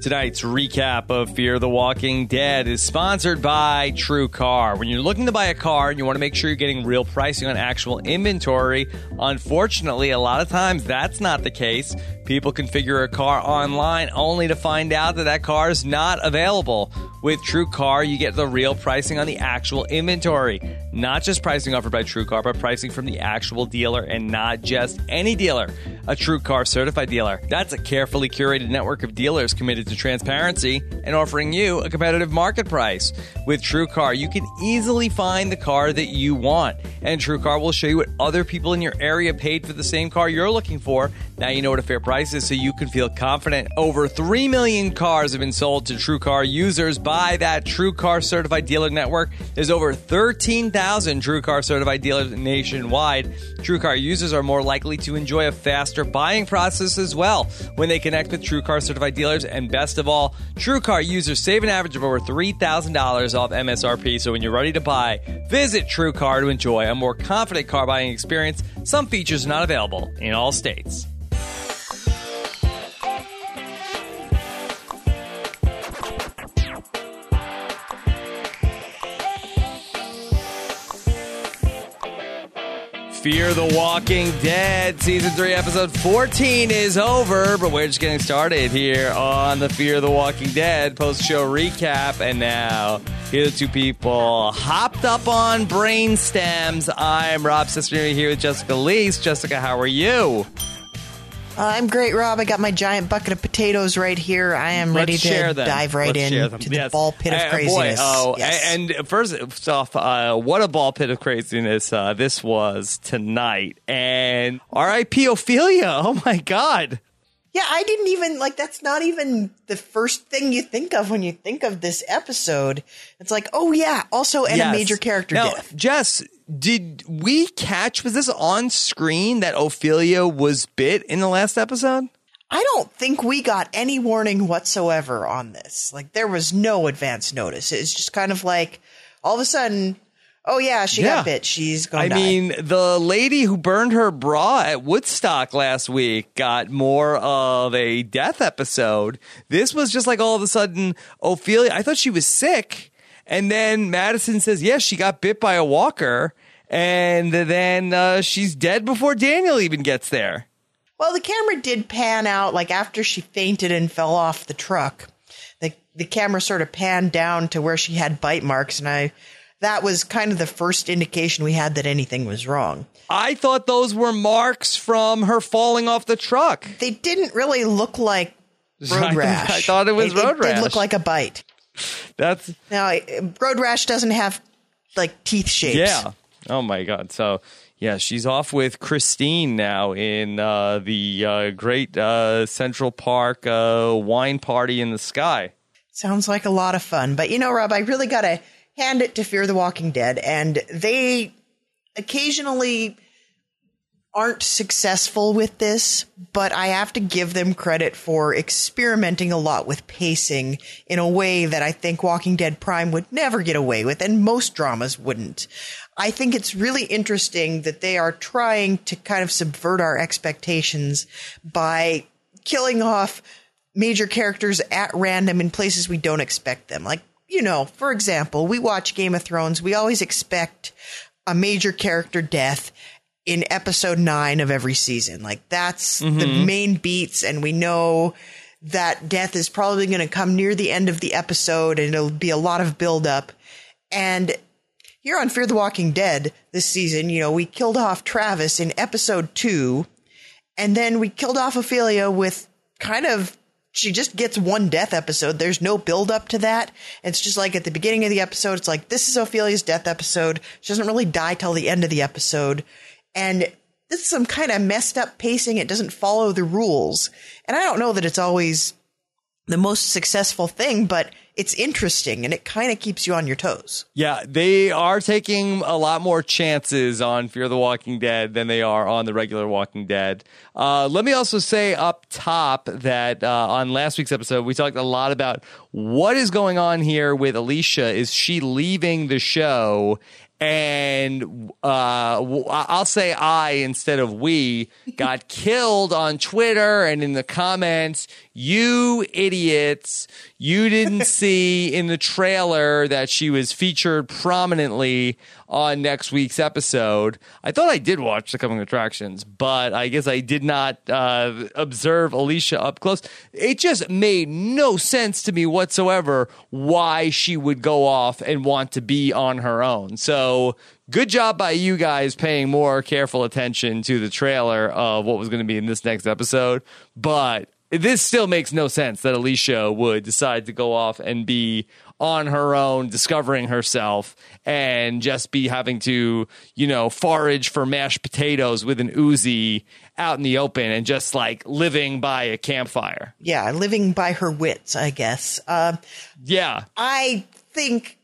Tonight's recap of Fear the Walking Dead is sponsored by TrueCar. When you're looking to buy a car and you want to make sure you're getting real pricing on actual inventory, unfortunately, a lot of times that's not the case. People configure a car online only to find out that car is not available. With TrueCar, you get the real pricing on the actual inventory. Not just pricing offered by TrueCar, but pricing from the actual dealer and not just any dealer. A TrueCar certified dealer. That's a carefully curated network of dealers committed to transparency and offering you a competitive market price. With TrueCar, you can easily find the car that you want. And TrueCar will show you what other people in your area paid for the same car you're looking for. Now you know what a fair price is, so you can feel confident. Over 3 million cars have been sold to TrueCar users by that TrueCar certified dealer network. There's over 13,000 TrueCar certified dealers nationwide. TrueCar users are more likely to enjoy a faster buying process as well when they connect with TrueCar certified dealers. And best of all, TrueCar users save an average of over $3,000 off MSRP. So when you're ready to buy, visit TrueCar to enjoy a more confident car buying experience. Some features not available in all states. Fear the Walking Dead, Season 3, Episode 14 is over, but we're just getting started here on the Fear the Walking Dead post-show recap. And now, here are the two people hopped up on brain stems. I'm Rob Cesternino here with Jessica Leese. Jessica, how are you? I'm great, Rob. I got my giant bucket of potatoes right here. I am ready to dive right into the ball pit of craziness. Yes. And first off, what a ball pit of craziness this was tonight. And R.I.P. Ophelia. Oh, my God. Yeah, I didn't even, that's not even the first thing you think of when you think of this episode. It's like, oh, yeah, also a major character death. Jess, did we catch, was this on screen that Ophelia was bit in the last episode? I don't think we got any warning whatsoever on this. There was no advance notice. It's just kind of like, all of a sudden, oh, yeah, she got bit. She's going to die. I mean, the lady who burned her bra at Woodstock last week got more of a death episode. This was just like all of a sudden, Ophelia, I thought she was sick. And then Madison says, yes, she got bit by a walker. And then she's dead before Daniel even gets there. Well, the camera did pan out, after she fainted and fell off the truck. The camera sort of panned down to where she had bite marks. And that was kind of the first indication we had that anything was wrong. I thought those were marks from her falling off the truck. They didn't really look like road rash. I thought it was road rash. It did look like a bite. Now, road rash doesn't have teeth shapes. Yeah. Oh my God. So yeah, she's off with Christine now in the great Central Park wine party in the sky. Sounds like a lot of fun. But Rob, I really got to hand it to Fear the Walking Dead, and they occasionally aren't successful with this, but I have to give them credit for experimenting a lot with pacing in a way that I think Walking Dead Prime would never get away with, and most dramas wouldn't. I think it's really interesting that they are trying to kind of subvert our expectations by killing off major characters at random in places we don't expect them. For example, we watch Game of Thrones. We always expect a major character death in episode 9 of every season. That's the main beats, and we know that death is probably going to come near the end of the episode, and it'll be a lot of buildup. And here on Fear the Walking Dead this season, we killed off Travis in episode 2, and then we killed off Ophelia with she just gets one death episode. There's no build up to that. It's just at the beginning of the episode, it's this is Ophelia's death episode. She doesn't really die till the end of the episode. And this is some kind of messed up pacing. It doesn't follow the rules. And I don't know that it's always the most successful thing, but it's interesting and it kind of keeps you on your toes. Yeah, they are taking a lot more chances on Fear the Walking Dead than they are on the regular Walking Dead. Let me also say up top that on last week's episode, we talked a lot about what is going on here with Alicia. Is she leaving the show? And I'll say I instead of we got killed on Twitter and in the comments. you idiots, you didn't see in the trailer that she was featured prominently on next week's episode. I thought I did watch the coming attractions, but I guess I did not observe Alicia up close. It just made no sense to me whatsoever why she would go off and want to be on her own. So good job by you guys paying more careful attention to the trailer of what was going to be in this next episode. But this still makes no sense that Alicia would decide to go off and be on her own, discovering herself, and just be having to, forage for mashed potatoes with an Uzi out in the open and just like living by a campfire. Yeah, living by her wits, I guess. Yeah. I think,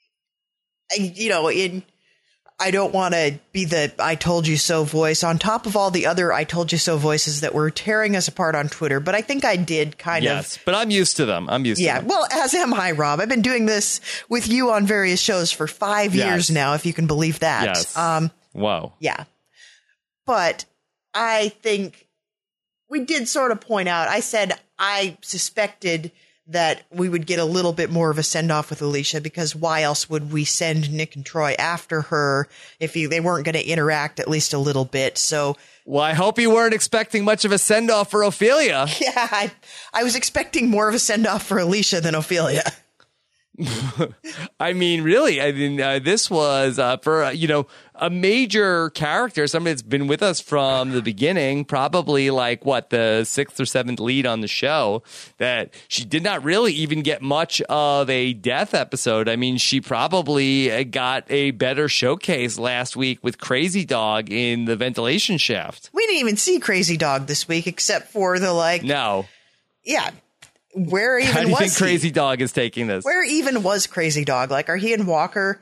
I don't want to be the I told you so voice on top of all the other I told you so voices that were tearing us apart on Twitter, but I think I did kind of. Yes, but I'm used to them. Yeah, well, as am I, Rob. I've been doing this with you on various shows for 5 years now, if you can believe that. Yes. Whoa. Yeah. But I think we did sort of point out, I said I suspected that we would get a little bit more of a send-off with Alicia, because why else would we send Nick and Troy after her if they weren't going to interact at least a little bit? So, well, I hope you weren't expecting much of a send-off for Ophelia. Yeah, I was expecting more of a send-off for Alicia than Ophelia. I mean, really, this was for, a major character, somebody that's been with us from the beginning, probably like the 6th or 7th lead on the show, that she did not really even get much of a death episode. I mean, she probably got a better showcase last week with Crazy Dog in the ventilation shaft. We didn't even see Crazy Dog this week, except for the No. Yeah. Where even was How do you think Crazy Dog is taking this? Where even was Crazy Dog? Are he and Walker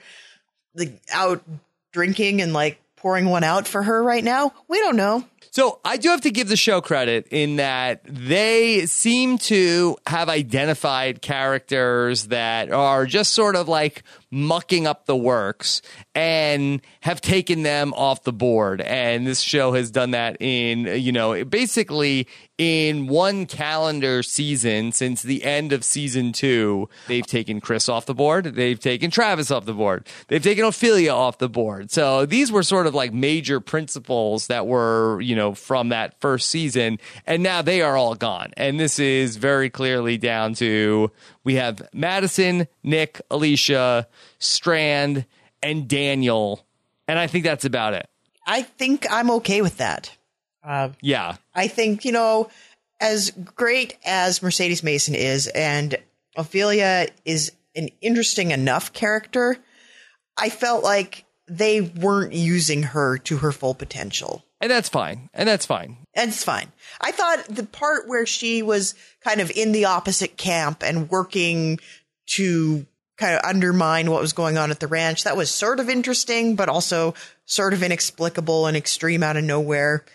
out drinking and pouring one out for her right now? We don't know. So I do have to give the show credit in that they seem to have identified characters that are just sort of mucking up the works and have taken them off the board. And this show has done that in, basically in one calendar season since the end of season 2. They've taken Chris off the board. They've taken Travis off the board. They've taken Ophelia off the board. So these were sort of major principles that were, from that first season. And now they are all gone. And this is very clearly down to, we have Madison, Nick, Alicia, Strand, and Daniel. And I think that's about it. I think I'm okay with that. Yeah. I think, as great as Mercedes Mason is, and Ophelia is an interesting enough character, I felt like they weren't using her to her full potential. And that's fine. It's fine. I thought the part where she was kind of in the opposite camp and working to kind of undermine what was going on at the ranch, that was sort of interesting, but also sort of inexplicable and extreme out of nowhere.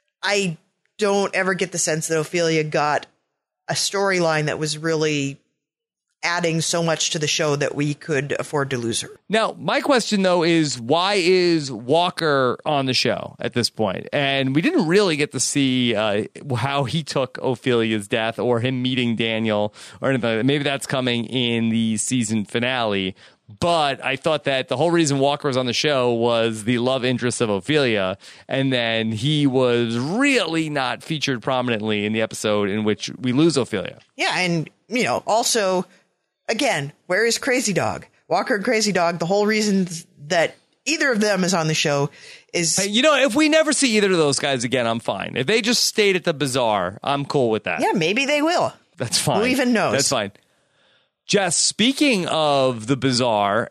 I don't ever get the sense that Ophelia got a storyline that was really adding so much to the show that we could afford to lose her. Now, my question, though, is why is Walker on the show at this point? And we didn't really get to see how he took Ophelia's death or him meeting Daniel or anything like that. Maybe that's coming in the season finale. But I thought that the whole reason Walker was on the show was the love interest of Ophelia. And then he was really not featured prominently in the episode in which we lose Ophelia. Yeah. And, also, again, where is Crazy Dog? Walker and Crazy Dog, the whole reason that either of them is on the show is... Hey, if we never see either of those guys again, I'm fine. If they just stayed at the bazaar, I'm cool with that. Yeah, maybe they will. That's fine. Who even knows? That's fine. Jess, speaking of the bazaar,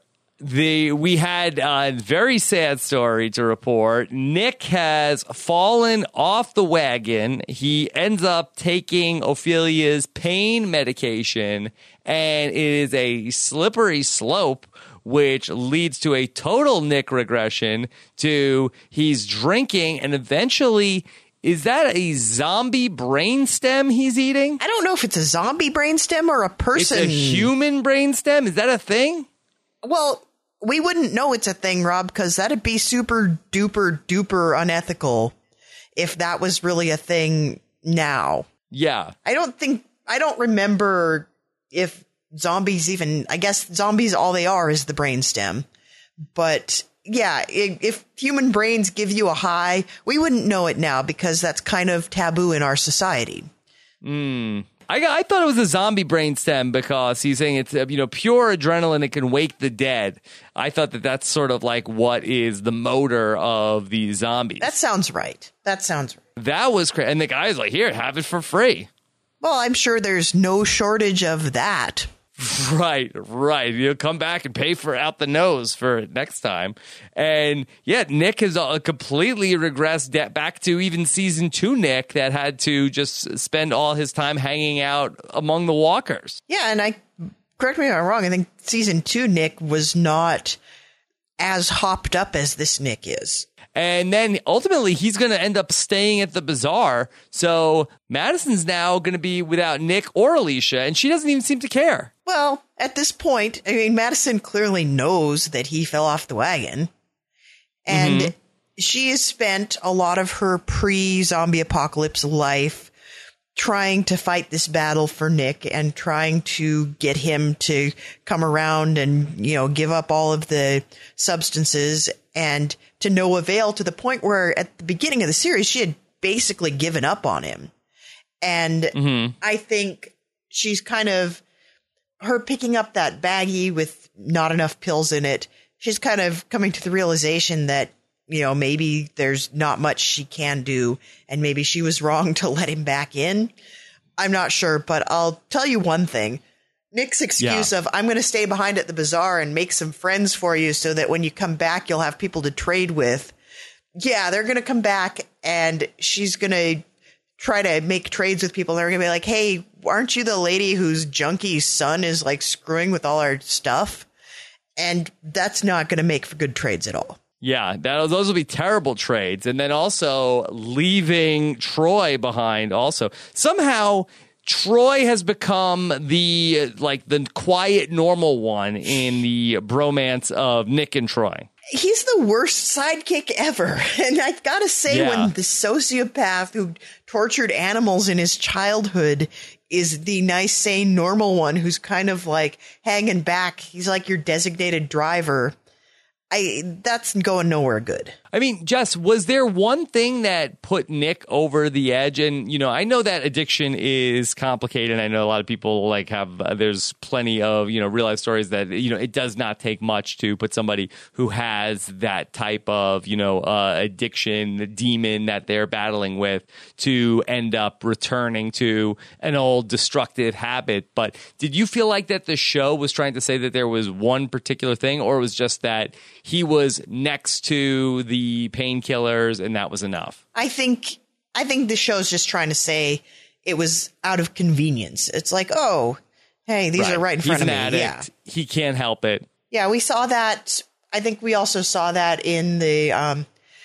we had a very sad story to report. Nick has fallen off the wagon. He ends up taking Ophelia's pain medication, and it is a slippery slope, which leads to a total Nick regression to he's drinking and eventually... Is that a zombie brainstem he's eating? I don't know if it's a zombie brainstem or a person. It's a human brainstem? Is that a thing? Well, we wouldn't know it's a thing, Rob, because that'd be super duper duper unethical if that was really a thing now. Yeah. I don't think I don't remember if zombies even, I guess zombies, all they are is the brainstem. But yeah, if human brains give you a high, we wouldn't know it now because that's kind of taboo in our society. I thought it was a zombie brainstem because he's saying it's pure adrenaline that can wake the dead. I thought that's sort of like what is the motor of these zombies. That sounds right. That was crazy. And the guy's like, here, have it for free. Well, I'm sure there's no shortage of that. Right. You'll come back and pay for out the nose for it next time. And yeah, Nick has completely regressed back to even season 2 Nick that had to just spend all his time hanging out among the walkers. Yeah, and correct me if I'm wrong, I think season 2 Nick was not as hopped up as this Nick is. And then ultimately, he's going to end up staying at the bazaar. So Madison's now going to be without Nick or Alicia, and she doesn't even seem to care. Well, at this point, I mean, Madison clearly knows that he fell off the wagon. And she has spent a lot of her pre-zombie apocalypse life trying to fight this battle for Nick and trying to get him to come around and, give up all of the substances, and to no avail, to the point where at the beginning of the series, she had basically given up on him. And I think she's kind of, her picking up that baggie with not enough pills in it, she's kind of coming to the realization that, maybe there's not much she can do, and maybe she was wrong to let him back in. I'm not sure, but I'll tell you one thing. Nick's excuse of, I'm going to stay behind at the bazaar and make some friends for you so that when you come back, you'll have people to trade with. Yeah, they're going to come back and she's going to try to make trades with people. They're going to be like, hey, aren't you the lady whose junkie son is like screwing with all our stuff? And that's not going to make for good trades at all. Yeah, those will be terrible trades. And then also leaving Troy behind also. Somehow Troy has become the quiet, normal one in the bromance of Nick and Troy. He's the worst sidekick ever. And I've got to say, when the sociopath who tortured animals in his childhood is the nice, sane, normal one who's kind of like hanging back, he's like your designated driver. That's going nowhere good. I mean, Jess, was there one thing that put Nick over the edge? And, I know that addiction is complicated. I know a lot of people there's plenty of, real life stories that, it does not take much to put somebody who has that type of, addiction, demon that they're battling with to end up returning to an old destructive habit. But did you feel like that the show was trying to say that there was one particular thing, or it was just that he was next to the painkillers and that was enough? I think the show's just trying to say it was out of convenience. It's like, oh, hey, these are right in front of me. He's an addict. Yeah. He can't help it. Yeah, we saw that. I think we also saw that in the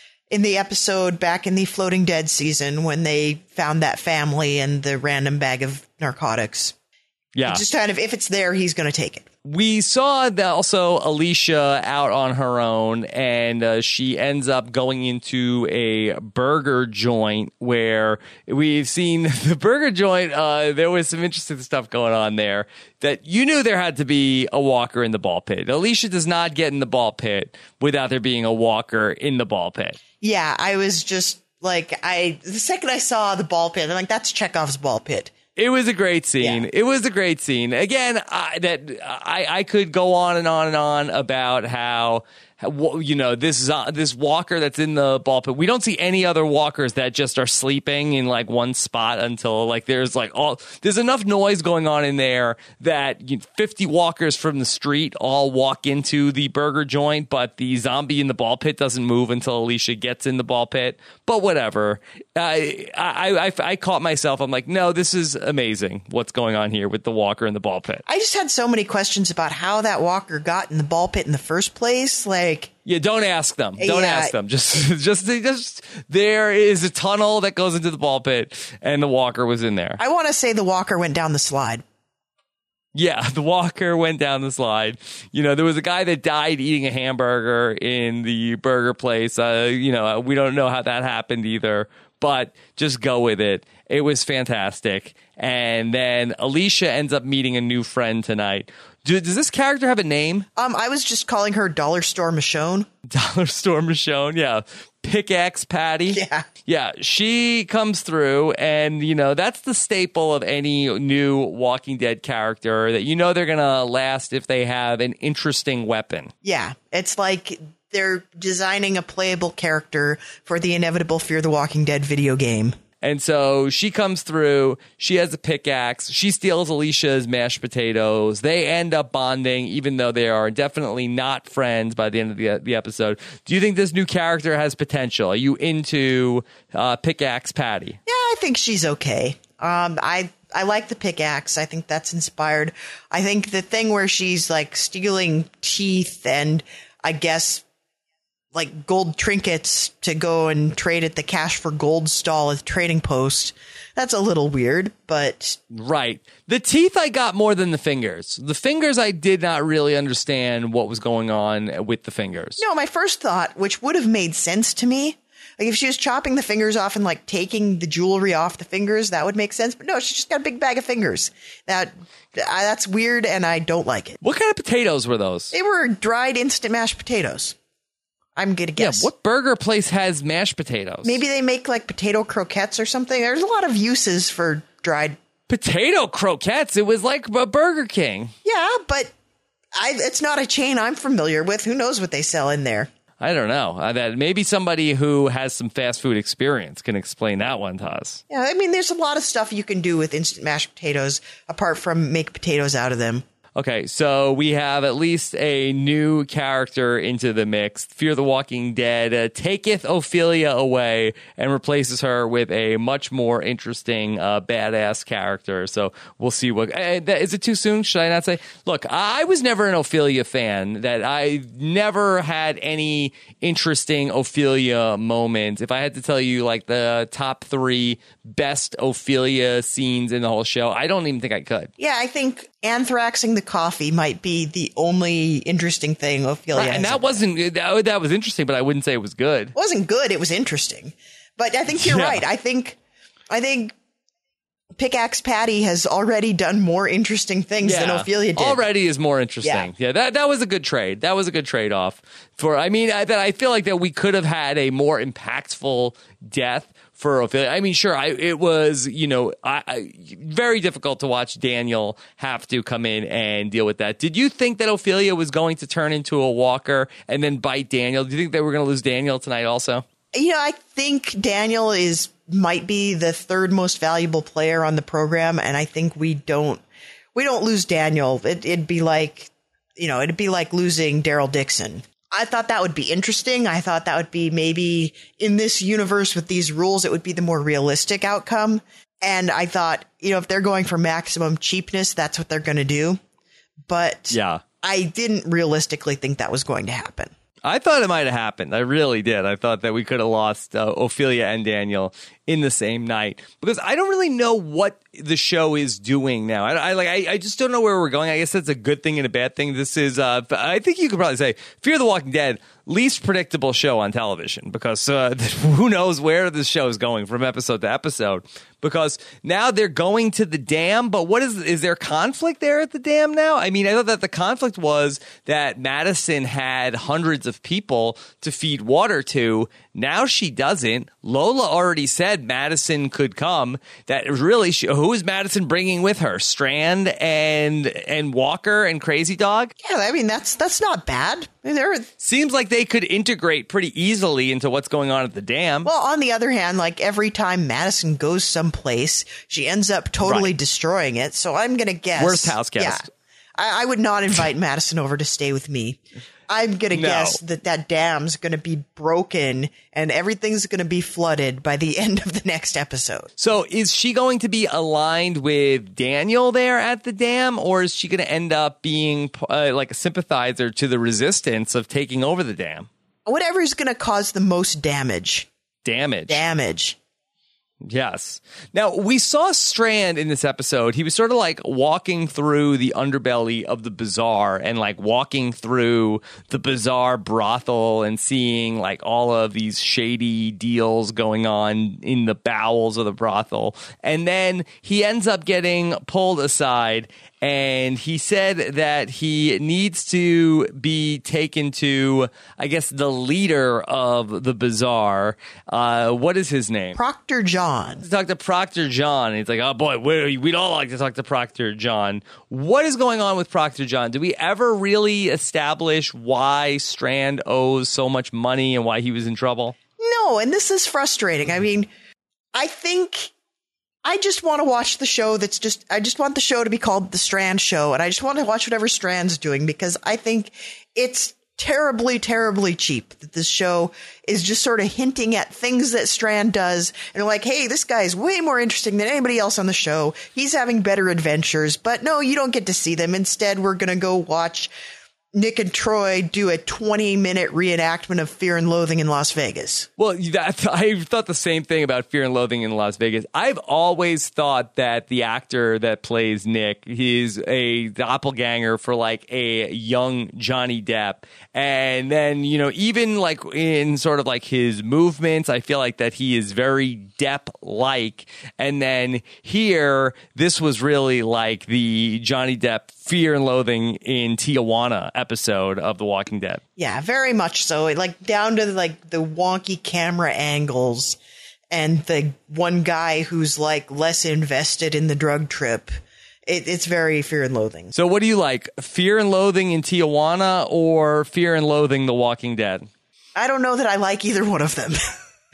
episode back in the Floating Dead season when they found that family and the random bag of narcotics. Yeah. It's just kind of, if it's there, he's going to take it. We saw that also Alicia out on her own, and she ends up going into a burger joint where we've seen the burger joint. There was some interesting stuff going on there that you knew there had to be a walker in the ball pit. Alicia does not get in the ball pit without there being a walker in the ball pit. Yeah, I was just like, the second I saw the ball pit, I'm like, that's Chekhov's ball pit. It was a great scene. Yeah. It was a great scene. Again, I could go on and on and on about how this walker that's in the ball pit. We don't see any other walkers that just are sleeping in like one spot until like there's enough noise going on in there that 50 walkers from the street all walk into the burger joint, but the zombie in the ball pit doesn't move until Alicia gets in the ball pit. But whatever. I caught myself. I'm like, no, this is amazing. What's going on here with the walker in the ball pit? I just had so many questions about how that walker got in the ball pit in the first place. Yeah, don't ask them. Don't ask them. Just there is a tunnel that goes into the ball pit, and the walker was in there. I want to say the walker went down the slide. Yeah, the walker went down the slide. There was a guy that died eating a hamburger in the burger place. We don't know how that happened either, but just go with it. It was fantastic. And then Alicia ends up meeting a new friend tonight. Does this character have a name? I was just calling her Dollar Store Michonne. Dollar Store Michonne, yeah. Pickaxe Patty. Yeah. Yeah, she comes through, and, that's the staple of any new Walking Dead character, that they're going to last if they have an interesting weapon. Yeah, it's like they're designing a playable character for the inevitable Fear the Walking Dead video game. And so she comes through, she has a pickaxe, she steals Alicia's mashed potatoes. They end up bonding, even though they are definitely not friends by the end of the episode. Do you think this new character has potential? Are you into Pickaxe Patty? Yeah, I think she's okay. I like the pickaxe. I think that's inspired. I think the thing where she's like stealing teeth and I guess like gold trinkets to go and trade at the Cash for Gold stall at the Trading Post. That's a little weird, but... Right. The teeth I got more than the fingers. The fingers, I did not really understand what was going on with the fingers. No, my first thought, which would have made sense to me, like if she was chopping the fingers off and like taking the jewelry off the fingers, that would make sense. But no, she just got a big bag of fingers. That's weird, and I don't like it. What kind of potatoes were those? They were dried instant mashed potatoes. I'm going to guess. Yeah, what burger place has mashed potatoes? Maybe they make like potato croquettes or something. There's a lot of uses for dried potato croquettes. It was like a Burger King. Yeah, but it's not a chain I'm familiar with. Who knows what they sell in there? I don't know. That maybe somebody who has some fast food experience can explain that one to us. Yeah, I mean, there's a lot of stuff you can do with instant mashed potatoes apart from make potatoes out of them. Okay, so we have at least a new character into the mix. Fear the Walking Dead taketh Ophelia away and replaces her with a much more interesting, badass character. So we'll see what... is it too soon? Should I not say? Look, I was never an Ophelia fan. That I never had any interesting Ophelia moments. If I had to tell you, like, the top 3 best Ophelia scenes in the whole show, I don't even think I could. Yeah, I think anthraxing the coffee might be the only interesting thing Ophelia has. And that was interesting, but I wouldn't say it was good. It wasn't good. It was interesting. But I think you're right. I think Pickaxe Patty has already done more interesting things than Ophelia did. Already is more interesting. Yeah, that was a good trade. That was a good trade-off. I feel like that we could have had a more impactful death for Ophelia. I mean, sure, it was, very difficult to watch Daniel have to come in and deal with that. Did you think that Ophelia was going to turn into a walker and then bite Daniel? Do you think they were going to lose Daniel tonight also? I think Daniel might be the 3rd most valuable player on the program, and I think we don't lose Daniel. It'd be like losing Daryl Dixon. I thought that would be interesting. I thought that would be maybe in this universe with these rules, it would be the more realistic outcome. And I thought, if they're going for maximum cheapness, that's what they're going to do. But yeah, I didn't realistically think that was going to happen. I thought it might have happened. I really did. I thought that we could have lost Ophelia and Daniel in the same night, because I don't really know what the show is doing now. I just don't know where we're going. I guess that's a good thing and a bad thing. This is, I think you could probably say, Fear the Walking Dead, least predictable show on television, because who knows where this show is going from episode to episode. Because now they're going to the dam, but is there conflict there at the dam now? I mean, I thought that the conflict was that Madison had hundreds of people to feed water to. Now she doesn't. Lola already said Madison could come. That really, who is Madison bringing with her? Strand and Walker and Crazy Dog? Yeah, I mean, that's not bad. Seems like they could integrate pretty easily into what's going on at the dam. Well, on the other hand, like every time Madison goes someplace, she ends up totally destroying it. So I'm going to guess. Worst house guest. Yeah, I would not invite Madison over to stay with me. I'm going to guess that dam's going to be broken and everything's going to be flooded by the end of the next episode. So is she going to be aligned with Daniel there at the dam, or is she going to end up being like a sympathizer to the resistance of taking over the dam? Whatever's going to cause the most damage. Damage. Yes. Now, we saw Strand in this episode. He was sort of like walking through the underbelly of the bazaar and like walking through the bazaar brothel and seeing like all of these shady deals going on in the bowels of the brothel. And then he ends up getting pulled aside, and he said that he needs to be taken to, I guess, the leader of the bazaar. What is his name? Proctor John. To talk to Proctor John. And he's like, oh boy, we'd all like to talk to Proctor John. What is going on with Proctor John? Did we ever really establish why Strand owes so much money and why he was in trouble? No, and this is frustrating. I mean, I think I just want to watch the show I just want the show to be called The Strand Show, and I just want to watch whatever Strand's doing, because I think it's terribly, terribly cheap that this show is just sort of hinting at things that Strand does, and like, hey, this guy is way more interesting than anybody else on the show. He's having better adventures, but no, you don't get to see them. Instead, we're going to go watch Nick and Troy do a 20-minute reenactment of Fear and Loathing in Las Vegas. Well, I thought the same thing about Fear and Loathing in Las Vegas. I've always thought that the actor that plays Nick, he's a doppelganger for like a young Johnny Depp. And then, you know, even like in sort of like his movements, I feel like that he is very Depp-like. And then here, this was really like the Johnny Depp Fear and Loathing in Tijuana episode of The Walking Dead. Yeah, very much so. Like down to like the wonky camera angles and the one guy who's like less invested in the drug trip. It's very Fear and Loathing. So what do you like? Fear and Loathing in Tijuana or Fear and Loathing The Walking Dead? I don't know that I like either one of them.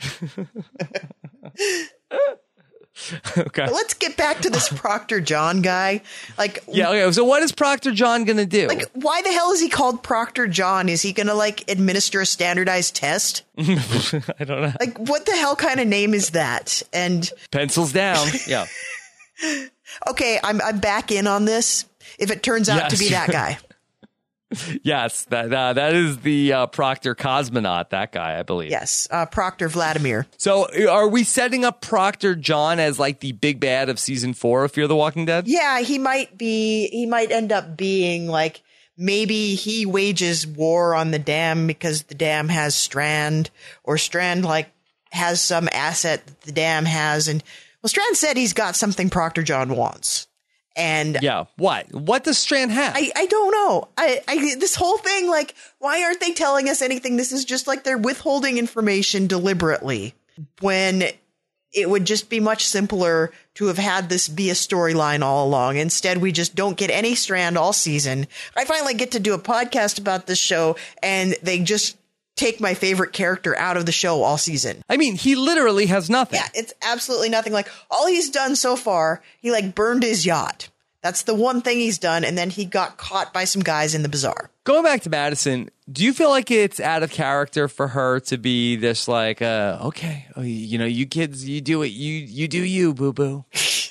Okay. But let's get back to this Proctor John guy. Like, yeah. Okay. So what is Proctor John going to do? Like, why the hell is he called Proctor John? Is he going to like administer a standardized test? I don't know. Like, what the hell kind of name is that? And pencils down. Yeah. Okay, I'm back in on this. If it turns out to be that guy. Yes, that is the Proctor cosmonaut, that guy, I believe. Yes, Proctor Vladimir. So are we setting up Proctor John as like the big bad of season 4 of Fear the Walking Dead? Yeah, he might end up being like, maybe he wages war on the dam because the dam has Strand, or Strand like has some asset that the dam has. And well, Strand said he's got something Proctor John wants. And yeah, what does Strand have? I don't know. I this whole thing, like, why aren't they telling us anything? This is just like they're withholding information deliberately, when it would just be much simpler to have had this be a storyline all along. Instead, we just don't get any Strand all season. I finally get to do a podcast about this show, and they just take my favorite character out of the show all season. I mean, he literally has nothing. Yeah, it's absolutely nothing. Like, all he's done so far, he like burned his yacht. That's the one thing he's done. And then he got caught by some guys in the bazaar. Going back to Madison, do you feel like it's out of character for her to be this like, okay, you know, you kids, you do it. You do you, boo boo.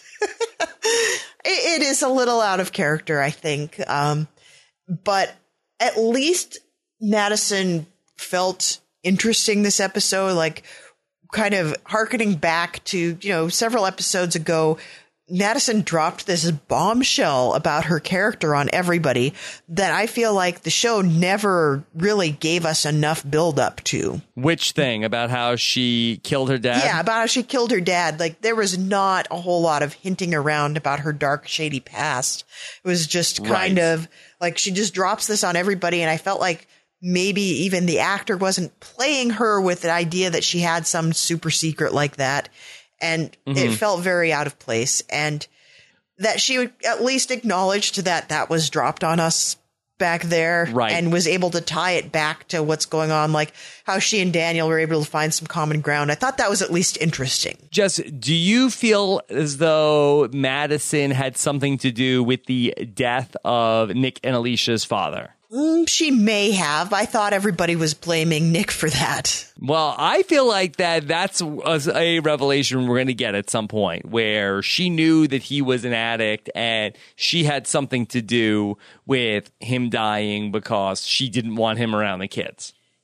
It is a little out of character, I think. But at least Madison felt interesting this episode, like kind of hearkening back to, you know, several episodes ago. Madison dropped this bombshell about her character on everybody that I feel like the show never really gave us enough build up to. Which thing? About how she killed her dad? Yeah, about how she killed her dad. Like, there was not a whole lot of hinting around about her dark, shady past. It was just kind of like she just drops this on everybody, and I felt like maybe even the actor wasn't playing her with the idea that she had some super secret like that. And it felt very out of place, and that she would at least acknowledged that was dropped on us back there, and was able to tie it back to what's going on, like how she and Daniel were able to find some common ground. I thought that was at least interesting. Jess, do you feel as though Madison had something to do with the death of Nick and Alicia's father? She may have. I thought everybody was blaming Nick for that. Well, I feel like that's a revelation we're going to get at some point, where she knew that he was an addict and she had something to do with him dying because she didn't want him around the kids.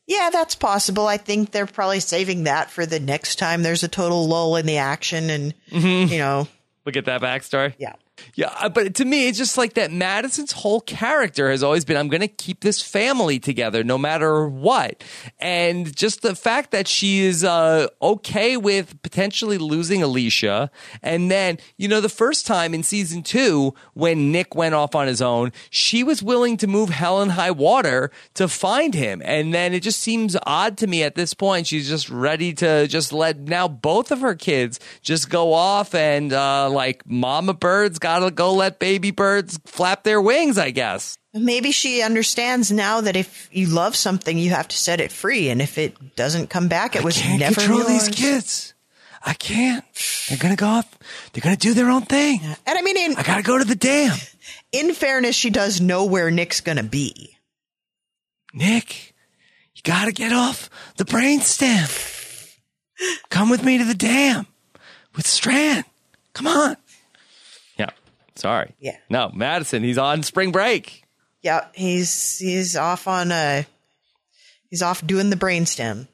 Yeah, that's possible. I think they're probably saving that for the next time there's a total lull in the action and, you know. We'll get that backstory. Yeah. Yeah, but to me, it's just like that Madison's whole character has always been, I'm going to keep this family together no matter what. And just the fact that she is okay with potentially losing Alicia. And then, you know, the first time in season 2, when Nick went off on his own, she was willing to move hell and high water to find him. And then it just seems odd to me at this point. She's just ready to just let now both of her kids just go off and like mama birds gotta go let baby birds flap their wings, I guess. Maybe she understands now that if you love something, you have to set it free. And if it doesn't come back, it was can't never control yours. These kids. I can't. They're going to go off. They're going to do their own thing. Yeah. And I mean, I got to go to the dam. In fairness, she does know where Nick's going to be. Nick, you got to get off the brainstem. Come with me to the dam with Strand. Come on. Yeah. Sorry. Yeah. No, Madison, he's on spring break. Yeah, he's off on he's off doing the brainstem.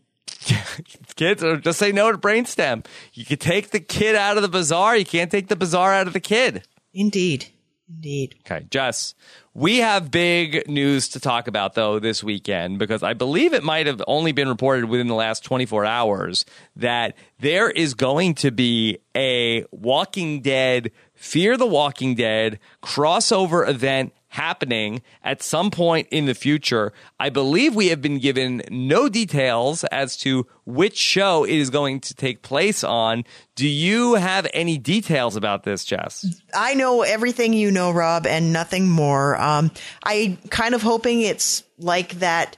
Kids, just say no to brainstem. You can take the kid out of the bazaar. You can't take the bazaar out of the kid. Indeed. Okay, Jess, we have big news to talk about, though, this weekend, because I believe it might have only been reported within the last 24 hours that there is going to be a Walking Dead, Fear the Walking Dead crossover event happening at some point in the future. I believe we have been given no details as to which show it is going to take place on. Do you have any details about this, Jess? I know everything you know, Rob, and nothing more. I kind of hoping it's like that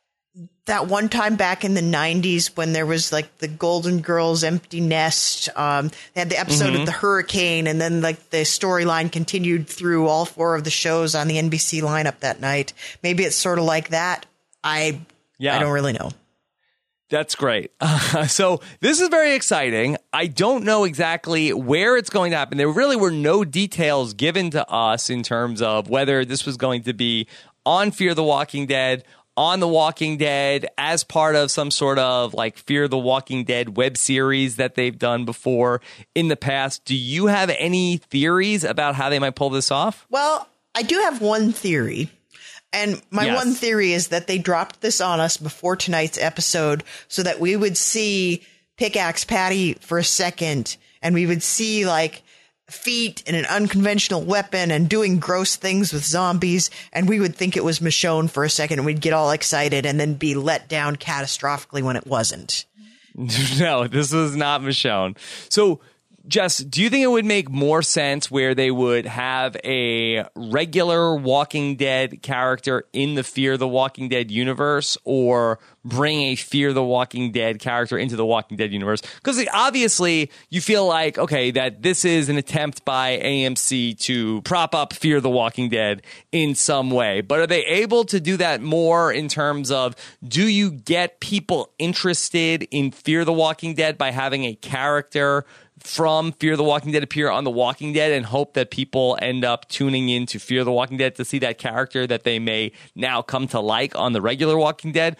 one time back in the 90s when there was like the Golden Girls Empty Nest. They had the episode of the hurricane, and then like the storyline continued through all 4 of the shows on the NBC lineup that night. Maybe it's sort of like that. I don't really know. That's great. So this is very exciting. I don't know exactly where it's going to happen. There really were no details given to us in terms of whether this was going to be on Fear the Walking Dead, on The Walking Dead, as part of some sort of like Fear the Walking Dead web series that they've done before in the past. Do you have any theories about how they might pull this off? Well, I do have one theory. And my one theory is that they dropped this on us before tonight's episode so that we would see Pickaxe Patty for a second, and we would see like feet and an unconventional weapon and doing gross things with zombies, and we would think it was Michonne for a second, and we'd get all excited and then be let down catastrophically when it wasn't. No, this was not Michonne. So, Jess, do you think it would make more sense where they would have a regular Walking Dead character in the Fear the Walking Dead universe, or bring a Fear the Walking Dead character into the Walking Dead universe? Because obviously you feel like, okay, that this is an attempt by AMC to prop up Fear the Walking Dead in some way. But are they able to do that more in terms of, do you get people interested in Fear the Walking Dead by having a character from Fear the Walking Dead appear on The Walking Dead and hope that people end up tuning in to Fear the Walking Dead to see that character that they may now come to like on the regular Walking Dead?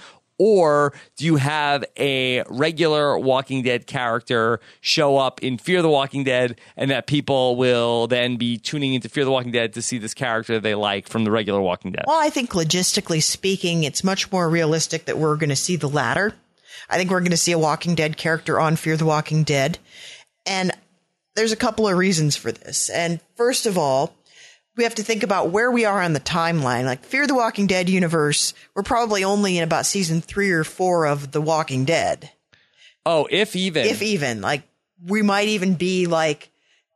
Or do you have a regular Walking Dead character show up in Fear the Walking Dead and that people will then be tuning into Fear the Walking Dead to see this character they like from the regular Walking Dead? Well, I think logistically speaking, it's much more realistic that we're going to see the latter. I think we're going to see a Walking Dead character on Fear the Walking Dead. And there's a couple of reasons for this. And first of all, we have to think about where we are on the timeline. Like Fear the Walking Dead universe, we're probably only in about season 3 or 4 of The Walking Dead. Oh, if even. If even. Like, we might even be like,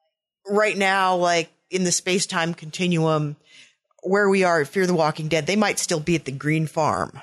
right now, like in the space-time continuum, where we are at Fear the Walking Dead, they might still be at the Green Farm.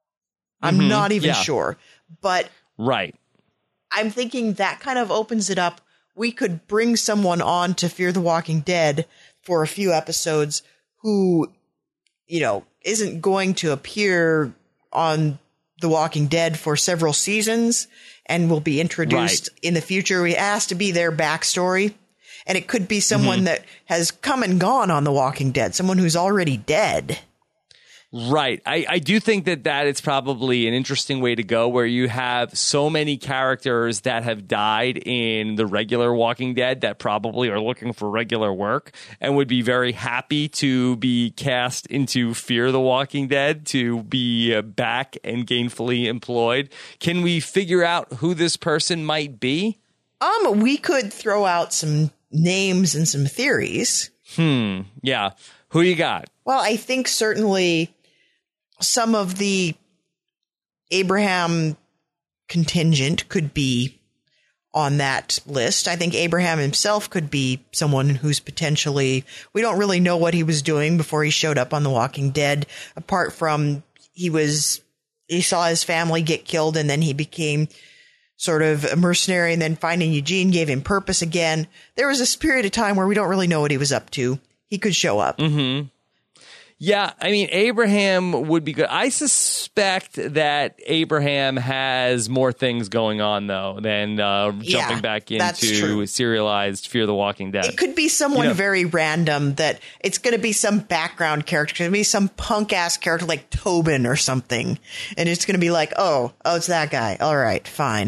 I'm not even sure. But right. I'm thinking that kind of opens it up. We could bring someone on to Fear the Walking Dead for a few episodes who, you know, isn't going to appear on The Walking Dead for several seasons and will be introduced in the future. It has to be their backstory. And it could be someone that has come and gone on The Walking Dead, someone who's already dead. Right. I do think that is probably an interesting way to go, where you have so many characters that have died in the regular Walking Dead that probably are looking for regular work and would be very happy to be cast into Fear the Walking Dead, to be back and gainfully employed. Can we figure out who this person might be? We could throw out some names and some theories. Yeah. Who you got? Well, I think certainly some of the Abraham contingent could be on that list. I think Abraham himself could be someone who's potentially, we don't really know what he was doing before he showed up on The Walking Dead, apart from he saw his family get killed and then he became sort of a mercenary, and then finding Eugene gave him purpose again. There was a period of time where we don't really know what he was up to. He could show up. Mm-hmm. Yeah, I mean, Abraham would be good. I suspect that Abraham has more things going on, though, than jumping back into serialized Fear the Walking Dead. It could be someone very random, that it's going to be some background character. It's going to be some punk-ass character like Tobin or something. And it's going to be like, oh, it's that guy. All right, fine.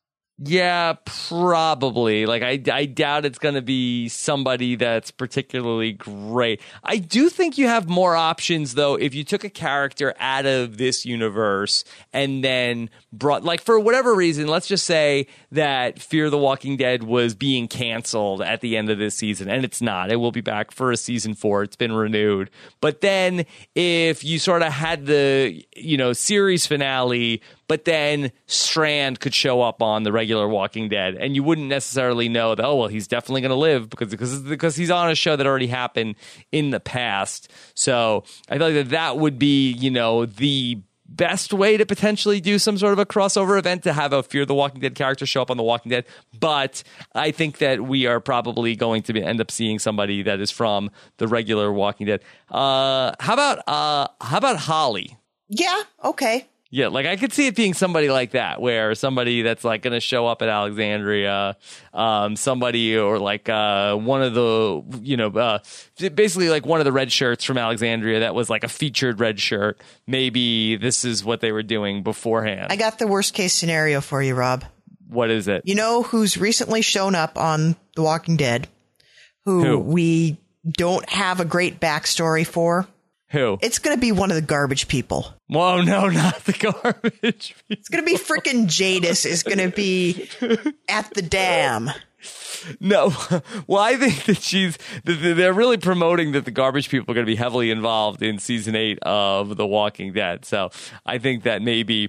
Yeah, probably. Like, I doubt it's going to be somebody that's particularly great. I do think you have more options, though, if you took a character out of this universe and then brought, like, for whatever reason, let's just say that Fear the Walking Dead was being canceled at the end of this season, and it's not. It will be back for a season 4. It's been renewed. But then if you sort of had the, series finale, but then Strand could show up on the regular Walking Dead, and you wouldn't necessarily know that, he's definitely going to live because he's on a show that already happened in the past. So I feel like that would be, the best way to potentially do some sort of a crossover event, to have a Fear the Walking Dead character show up on The Walking Dead. But I think that we are probably going to end up seeing somebody that is from the regular Walking Dead. How about Holly? Yeah, okay. Yeah, like I could see it being somebody like that, where somebody that's like going to show up at Alexandria, somebody, or like one of the, basically like one of the red shirts from Alexandria that was like a featured red shirt. Maybe this is what they were doing beforehand. I got the worst case scenario for you, Rob. What is it? You know who's recently shown up on The Walking Dead, who we don't have a great backstory for? Who? It's going to be one of the garbage people. Whoa, no, not the garbage people. It's going to be frickin' Jadis is going to be at the dam. No. Well, I think that they're really promoting that the garbage people are going to be heavily involved in season 8 of The Walking Dead. So I think that maybe,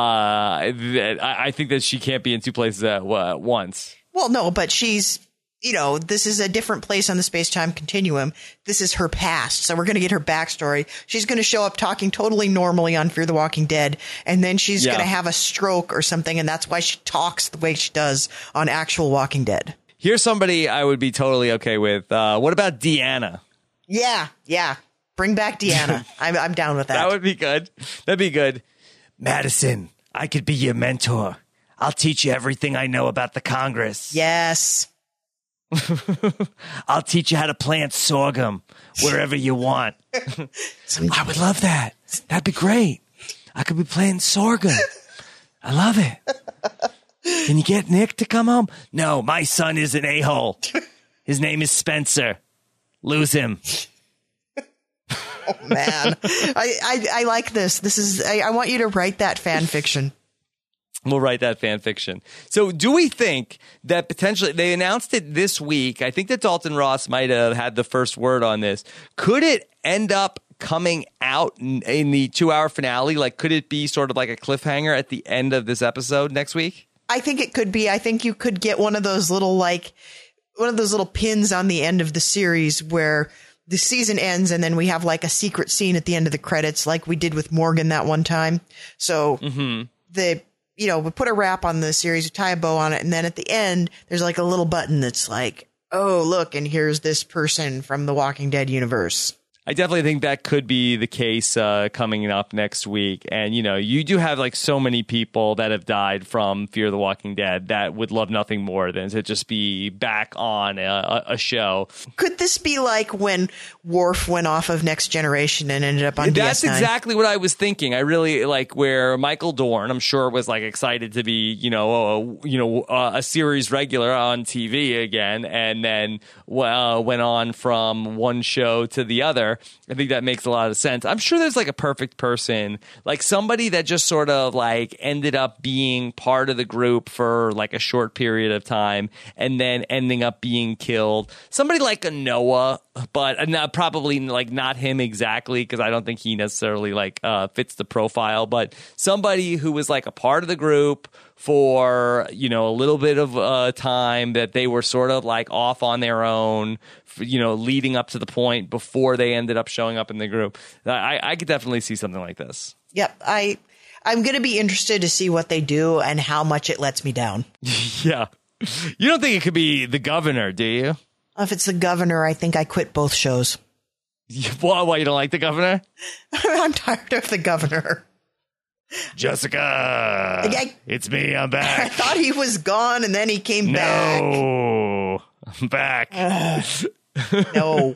I think that she can't be in two places at once. Well, no, but she's, this is a different place on the space-time continuum. This is her past, so we're going to get her backstory. She's going to show up talking totally normally on Fear the Walking Dead, and then she's going to have a stroke or something, and that's why she talks the way she does on actual Walking Dead. Here's somebody I would be totally okay with. What about Deanna? Yeah. Bring back Deanna. I'm down with that. That would be good. That'd be good. Madison, I could be your mentor. I'll teach you everything I know about the Congress. Yes. I'll teach you how to plant sorghum wherever you want. I would love that. That'd be great. I could be planting sorghum. I love it. Can you get Nick to come home? No, my son is an a-hole. His name is Spencer. Lose him. Oh, man. I like this. I want you to write that fan fiction. We'll write that fan fiction. So do we think that potentially, they announced it this week, I think that Dalton Ross might have had the first word on this. Could it end up coming out in the 2-hour finale? Like, could it be sort of like a cliffhanger at the end of this episode next week? I think it could be. I think you could get one of those little pins on the end of the series where the season ends and then we have like a secret scene at the end of the credits, like we did with Morgan that one time. So we put a wrap on the series, we tie a bow on it, and then at the end, there's like a little button that's like, oh, look, and here's this person from the Walking Dead universe. I definitely think that could be the case coming up next week. And, you know, you do have like so many people that have died from Fear the Walking Dead that would love nothing more than to just be back on a show. Could this be like when Worf went off of Next Generation and ended up on That's DS9? exactly what I was thinking. I really like where Michael Dorn, I'm sure, was like excited to be, a series regular on TV again, and then went on from one show to the other. I think that makes a lot of sense. I'm sure there's like a perfect person, like somebody that just sort of like ended up being part of the group for like a short period of time and then ending up being killed. Somebody like a Noah, but probably like not him exactly, because I don't think he necessarily like fits the profile, but somebody who was like a part of the group for, you know, a little bit of time that they were sort of like off on their own, you know, leading up to the point before they ended up showing up in the group. I could definitely see something like this. Yep. I'm going to be interested to see what they do and how much it lets me down. Yeah. You don't think it could be the governor, do you? If it's the governor, I think I quit both shows. Why you don't like the governor? I'm tired of the governor. Jessica, it's me. I'm back. I thought he was gone, and then he came back. No, I'm back. No.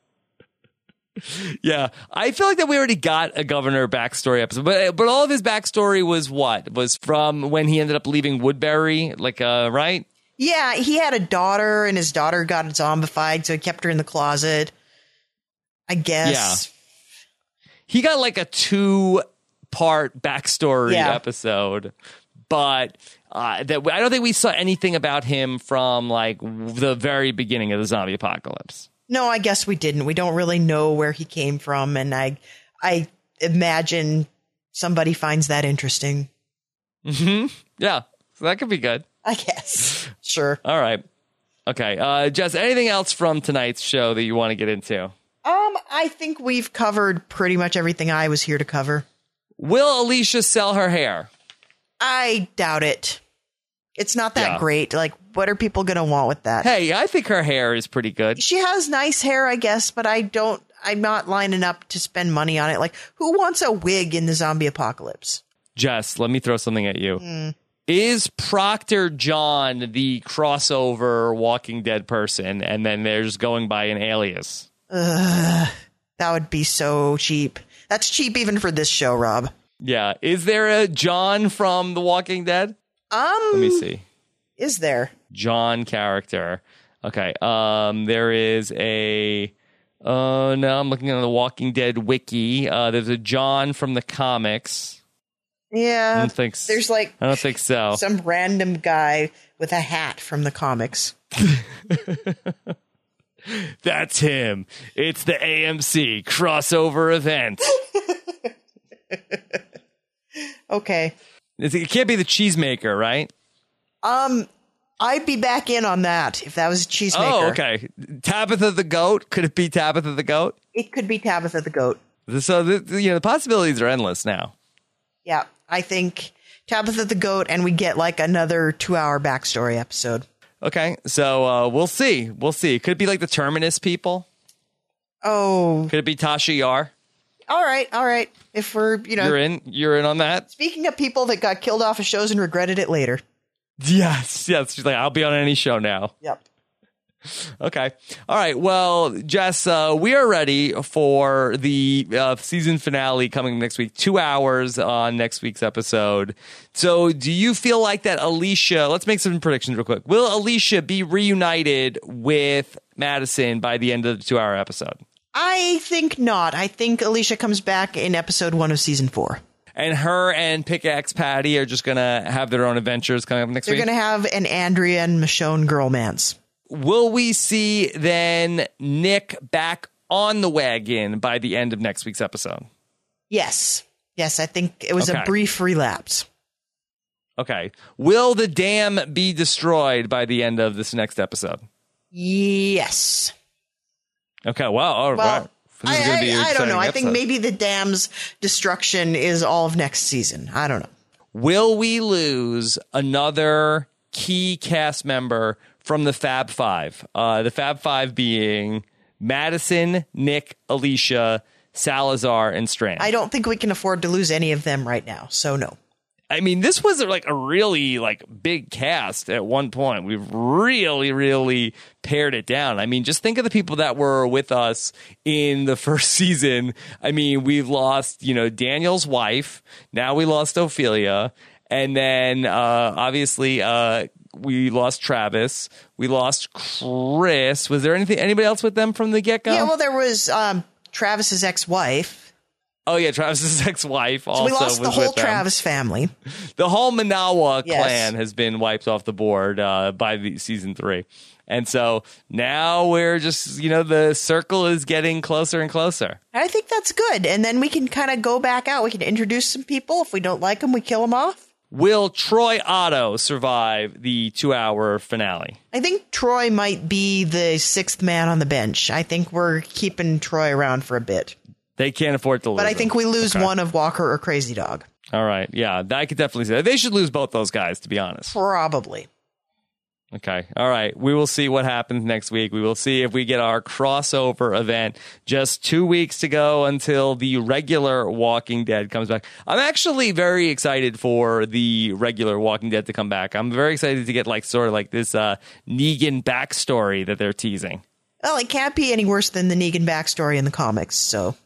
Yeah, I feel like that we already got a governor backstory episode, but all of his backstory was from when he ended up leaving Woodbury, like right? Yeah, he had a daughter, and his daughter got zombified, so he kept her in the closet. I guess. Yeah. He got like a 2-part backstory episode, but I don't think we saw anything about him from like the very beginning of the zombie apocalypse. No, I guess we didn't. We don't really know where he came from, and I imagine somebody finds that interesting. Mm-hmm. Yeah, so that could be good. I guess. Sure. All right. Okay. Jess, anything else from tonight's show that you want to get into? I think we've covered pretty much everything I was here to cover. Will Alicia sell her hair? I doubt it. It's not that great. Like, what are people going to want with that? Hey, I think her hair is pretty good. She has nice hair, I guess, but I'm not lining up to spend money on it. Like, who wants a wig in the zombie apocalypse? Jess, let me throw something at you. Is Proctor John the crossover Walking Dead person, and then they're just going by an alias? That would be so cheap. That's cheap even for this show, Rob. Yeah. Is there a John from The Walking Dead? Let me see. Is there? John character. Okay. There is a... no, I'm looking at the Walking Dead wiki. There's a John from the comics. Yeah. I don't think so. Some random guy with a hat from the comics. That's him. It's the AMC crossover event. Okay. It can't be the Cheesemaker, right? I'd be back in on that if that was Cheesemaker. Oh, okay. Tabitha the Goat? Could it be Tabitha the Goat? It could be Tabitha the Goat. So the possibilities are endless now. Yeah, I think Tabitha the Goat, and we get like another 2-hour backstory episode. Okay, so we'll see. We'll see. Could it be like the Terminus people? Oh. Could it be Tasha Yar? All right. If we're, You're in on that? Speaking of people that got killed off of shows and regretted it later. Yes. She's like, I'll be on any show now. Yep. Okay. All right. Well, Jess, we are ready for the season finale coming next week. 2 hours on next week's episode. So do you feel like that Alicia, let's make some predictions real quick. Will Alicia be reunited with Madison by the end of the 2-hour episode? I think not. I think Alicia comes back in episode 1 of season 4. And her and Pickaxe Patty are just going to have their own adventures coming up next week? They're going to have an Andrea and Michonne girlmance. Will we see then Nick back on the wagon by the end of next week's episode? Yes. I think it was a brief relapse. Okay. Will the dam be destroyed by the end of this next episode? Yes. Okay. Well, all right. I don't know. I think maybe the dam's destruction is all of next season. I don't know. Will we lose another key cast member from the Fab Five? The Fab Five being Madison, Nick, Alicia, Salazar, and Strand. I don't think we can afford to lose any of them right now, so no. I mean, this was like a really big cast at one point. We've really pared it down. I mean, just think of the people that were with us in the first season. I mean, we've lost, Daniel's wife. Now we lost Ophelia. And then, obviously, we lost Travis. We lost Chris. Was there anybody else with them from the get-go? Yeah, well, there was Travis's ex-wife. Oh, yeah, Travis's ex-wife also we lost the was whole with them. Travis family. The whole Manawa clan has been wiped off the board by the season 3. And so now we're just, the circle is getting closer and closer. I think that's good. And then we can kind of go back out. We can introduce some people. If we don't like them, we kill them off. Will Troy Otto survive the 2-hour finale? I think Troy might be the 6th man on the bench. I think we're keeping Troy around for a bit. They can't afford to lose. But I think we lose one of Walker or Crazy Dog. All right. Yeah, I could definitely say that. They should lose both those guys, to be honest. Probably. Okay. All right. We will see what happens next week. We will see if we get our crossover event. Just 2 weeks to go until the regular Walking Dead comes back. I'm actually very excited for the regular Walking Dead to come back. I'm very excited to get sort of this Negan backstory that they're teasing. Well, it can't be any worse than the Negan backstory in the comics, so...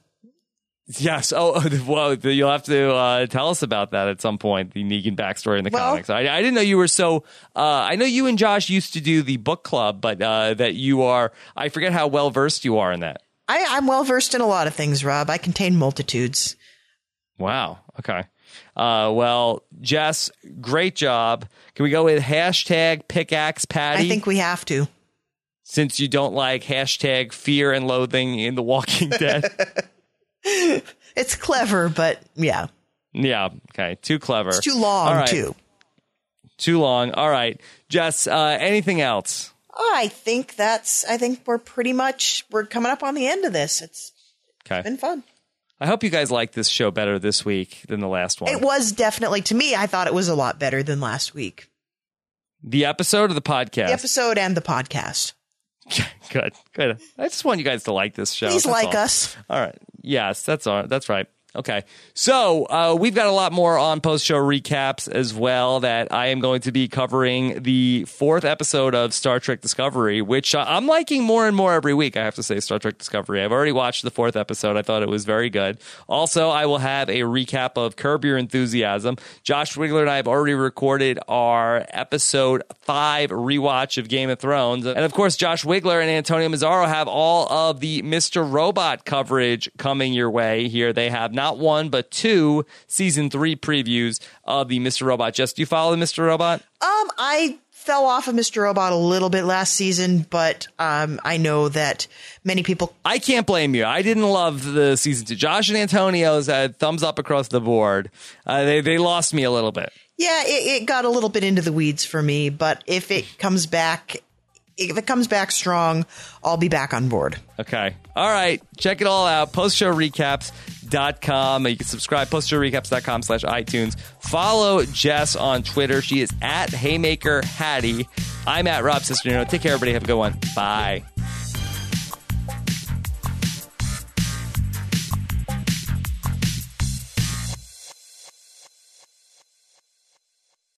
Yes. Oh, well, you'll have to tell us about that at some point, the Negan backstory in the comics. I didn't know you were so... I know you and Josh used to do the book club, but that you are... I forget how well-versed you are in that. I'm well-versed in a lot of things, Rob. I contain multitudes. Wow. Okay. Well, Jess, great job. Can we go with hashtag pickaxe Patty? I think we have to. Since you don't like hashtag fear and loathing in The Walking Dead. It's clever, but yeah. Yeah. Okay. Too clever. It's too long, too. Too long. All right. Jess, anything else? I think we're coming up on the end of this. It's been fun. I hope you guys like this show better this week than the last one. It was definitely, to me, I thought it was a lot better than last week. The episode or the podcast? The episode and the podcast. Good. I just want you guys to like this show. Please like us. All right. Yes, that's right. Okay. So we've got a lot more on post-show recaps as well that I am going to be covering the 4th episode of Star Trek Discovery, which I'm liking more and more every week, I have to say, Star Trek Discovery. I've already watched the 4th episode. I thought it was very good. Also, I will have a recap of Curb Your Enthusiasm. Josh Wigler and I have already recorded our episode 5 rewatch of Game of Thrones. And of course, Josh Wigler and Antonio Mazzaro have all of the Mr. Robot coverage coming your way here. They have not 1, but 2 season 3 previews of the Mr. Robot. Jess, do you follow the Mr. Robot? I fell off of Mr. Robot a little bit last season, but I know that many people... I can't blame you. I didn't love the season 2. Josh and Antonio's had thumbs up across the board. They lost me a little bit. Yeah, it got a little bit into the weeds for me, but if it comes back strong, I'll be back on board. Okay. All right. Check it all out. Postshowrecaps.com. You can subscribe. Postshowrecaps.com/iTunes. Follow Jess on Twitter. She is at Haymaker Hattie. I'm at Rob Cesternino. Take care, everybody. Have a good one. Bye.